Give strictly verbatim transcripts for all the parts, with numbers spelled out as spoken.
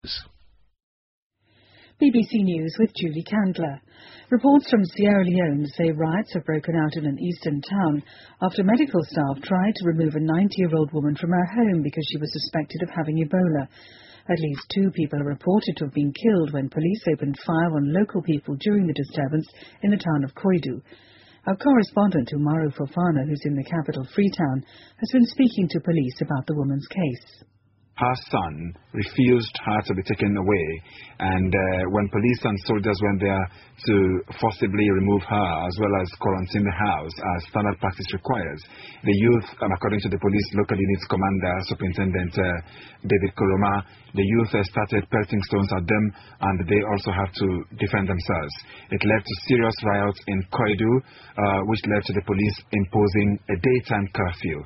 B B C News with Julie Candler. Reports from Sierra Leone say riots have broken out in an eastern town after medical staff tried to remove a ninety-year-old woman from her home because she was suspected of having Ebola. At least two people are reported to have been killed when police opened fire on local people during the disturbance in the town of Koidu. Our correspondent Umaru Fofana, who's in the capital Freetown, has been speaking to police about the woman's case. Her son refused her to be taken away, and uh, when police and soldiers went there to forcibly remove her as well as quarantine the house as standard practice requires, the youth, and according to the police local unit's commander, Superintendent uh, David Koroma, the youth uh, started pelting stones at them, and they also have to defend themselves. It led to serious riots in Koidu, uh, which led to the police imposing a daytime curfew.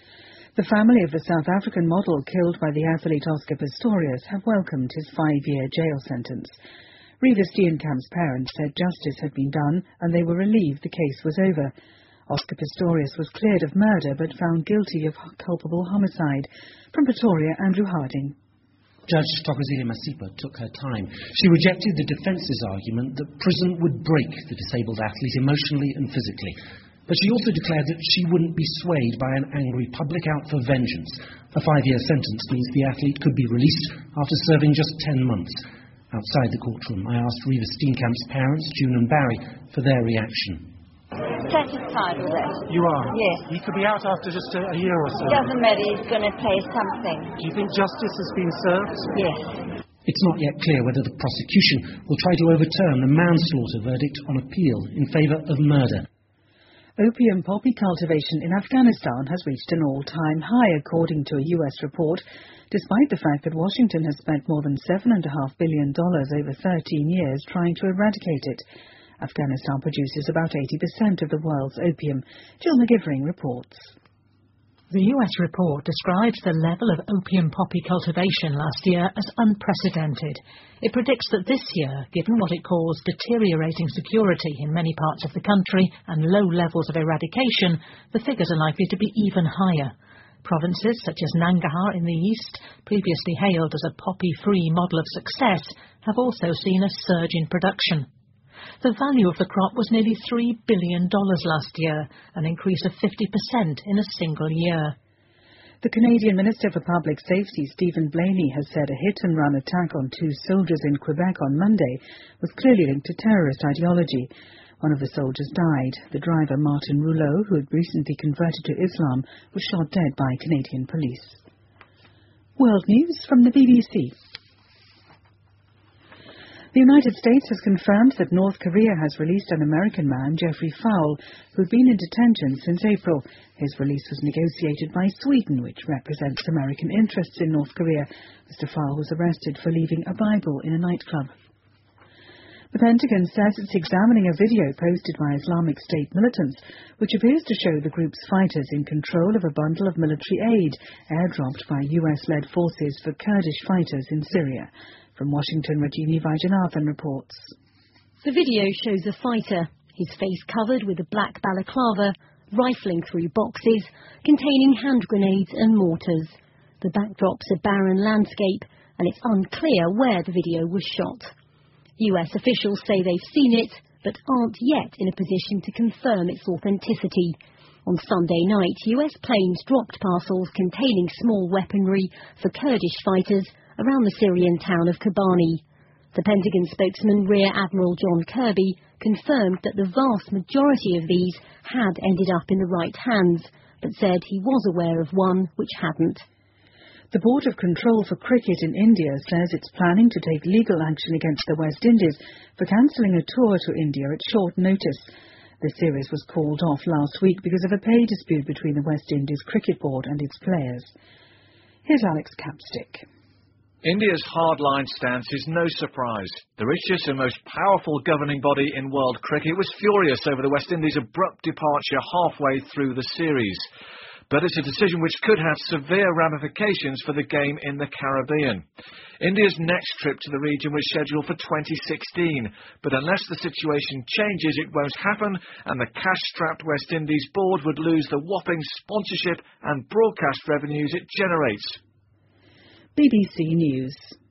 The family of the South African model killed by the athlete Oscar Pistorius have welcomed his five-year jail sentence. Reeva Steenkamp's parents said justice had been done and they were relieved the case was over. Oscar Pistorius was cleared of murder but found guilty of culpable homicide. From Pretoria, Andrew Harding. Judge Thokozile Masipa took her time. She rejected the defence's argument that prison would break the disabled athlete emotionally and physically. But she also declared that she wouldn't be swayed by an angry public out for vengeance. A five-year sentence means the athlete could be released after serving just ten months. Outside the courtroom, I asked Reeva Steenkamp's parents, June and Barry, for their reaction. Satisfied with it. You are? Yes. He could be out after just a, a year or so. Doesn't matter, he's going to pay something. Do you think justice has been served? Yes. It's not yet clear whether the prosecution will try to overturn the manslaughter verdict on appeal in favour of murder. Opium poppy cultivation in Afghanistan has reached an all-time high, according to a U S report, despite the fact that Washington has spent more than seven point five billion dollars over thirteen years trying to eradicate it. Afghanistan produces about eighty percent of the world's opium. Jill McGivering reports. The U S report describes the level of opium poppy cultivation last year as unprecedented. It predicts that this year, given what it calls deteriorating security in many parts of the country and low levels of eradication, the figures are likely to be even higher. Provinces such as Nangarhar in the east, previously hailed as a poppy-free model of success, have also seen a surge in production. The value of the crop was nearly three billion dollars last year, an increase of fifty percent in a single year. The Canadian Minister for Public Safety, Stephen Blaney, has said a hit-and-run attack on two soldiers in Quebec on Monday was clearly linked to terrorist ideology. One of the soldiers died. The driver, Martin Rouleau, who had recently converted to Islam, was shot dead by Canadian police. World News from the B B C. The United States has confirmed that North Korea has released an American man, Jeffrey Fowle, who had been in detention since April. His release was negotiated by Sweden, which represents American interests in North Korea. Mister Fowle was arrested for leaving a Bible in a nightclub. The Pentagon says it's examining a video posted by Islamic State militants, which appears to show the group's fighters in control of a bundle of military aid airdropped by U S-led forces for Kurdish fighters in Syria. From Washington, Rajini Vajanathan reports. The video shows a fighter, his face covered with a black balaclava, rifling through boxes containing hand grenades and mortars. The backdrop's a barren landscape, and it's unclear where the video was shot. U S officials say they've seen it, but aren't yet in a position to confirm its authenticity. On Sunday night, U S planes dropped parcels containing small weaponry for Kurdish fighters around the Syrian town of Kobani. The Pentagon spokesman Rear Admiral John Kirby confirmed that the vast majority of these had ended up in the right hands, but said he was aware of one which hadn't. The Board of Control for Cricket in India says it's planning to take legal action against the West Indies for cancelling a tour to India at short notice. The series was called off last week because of a pay dispute between the West Indies Cricket Board and its players. Here's Alex Capstick. India's hardline stance is no surprise. The richest and most powerful governing body in world cricket was furious over the West Indies' abrupt departure halfway through the series. But it's a decision which could have severe ramifications for the game in the Caribbean. India's next trip to the region was scheduled for twenty sixteen, but unless the situation changes, it won't happen, and the cash-strapped West Indies board would lose the whopping sponsorship and broadcast revenues it generates. B B C News.